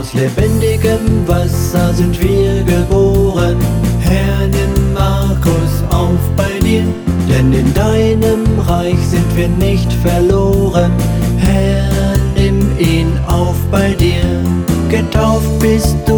Aus lebendigem Wasser sind wir geboren. Herr, nimm Markus auf bei dir, denn in deinem Reich sind wir nicht verloren. Herr, nimm ihn auf bei dir. Getauft bist du